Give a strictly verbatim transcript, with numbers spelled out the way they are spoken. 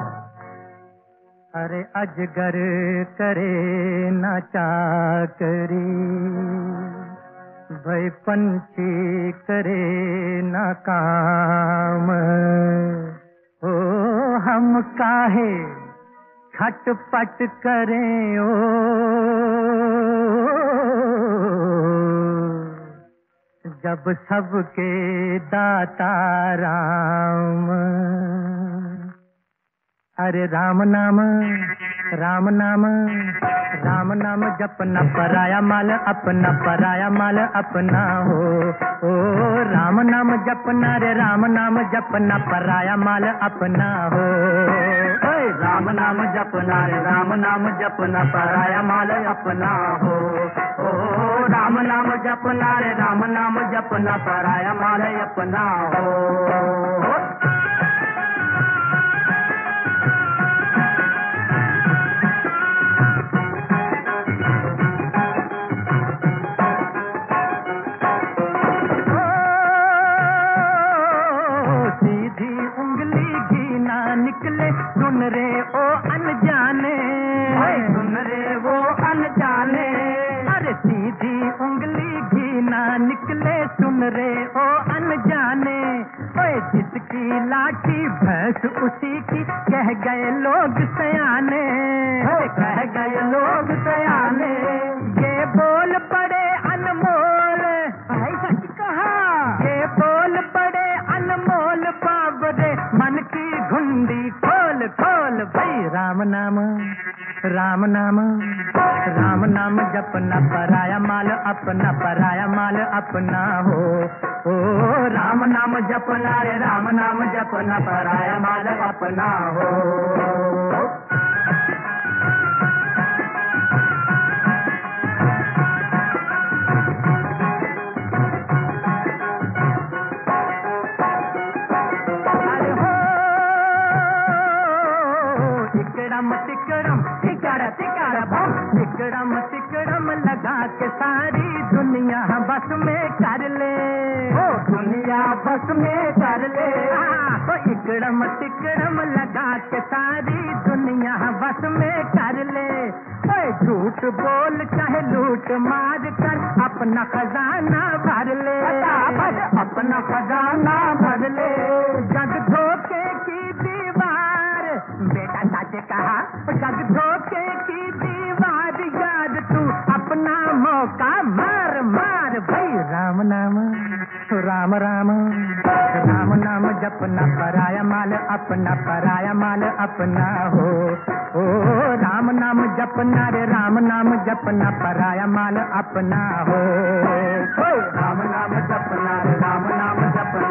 अरे अजगर करे ना चाकरी, भई पंछी करे ना काम। ओ हम काहे खटपट करें ओ, जब सबके दाता राम। अरे राम नाम राम नाम राम नाम जपना, पराया माल अपना, पराया माल अपना हो। ओ राम नाम जपना रे राम नाम जपना, पराया माल अपना हो। ओए राम नाम जपना रे राम नाम जपना, पराया माल अपना हो। ओ राम नाम जपना रे राम नाम जपना, पराया माल अपना हो। निकले सुन रे ओ अनजाने, सुन रे वो अनजाने। अरे सीधी उंगली घी ना निकले सुन रे ओ अनजाने। ओए जिसकी लाठी भैंस उसी की, कह गए लोग सयाने, कह गए लोग सयाने। ये बोल पड़े अनमोल, ऐसा कहा ये बोल पड़े अनमोल, बाबरे मन की घुंडी खोल खोल। भाई राम नाम राम नाम राम नाम जपना, पराया माल अपना, पराया माल अपना हो। ओ राम नाम जपना रे राम नाम जपना, पराया माल अपना हो। तिकड़म तिकड़ तिकड़ बम, तिकड़म तिकड़म लगा के सारी दुनिया बस में कर ले। ओ दुनिया बस में कर ले। ओ इकड़म तिकड़म लगा के सारी दुनिया बस में कर ले। ओए झूठ बोल चाहे लूट मार कर, अपना खजाना भर ले, अपना खजाना भर ले। जग धोखे की दीवार, बेटा सच कहा, जग धोखे की दीवार, याद तू अपना मौका मार मार। भाई राम नाम राम राम राम नाम जपना, पराया माल अपना, पराया माल अपना हो। ओ राम नाम जपना रे राम नाम जपना, पराया माल अपना हो। राम नाम जपना रे राम नाम जपना,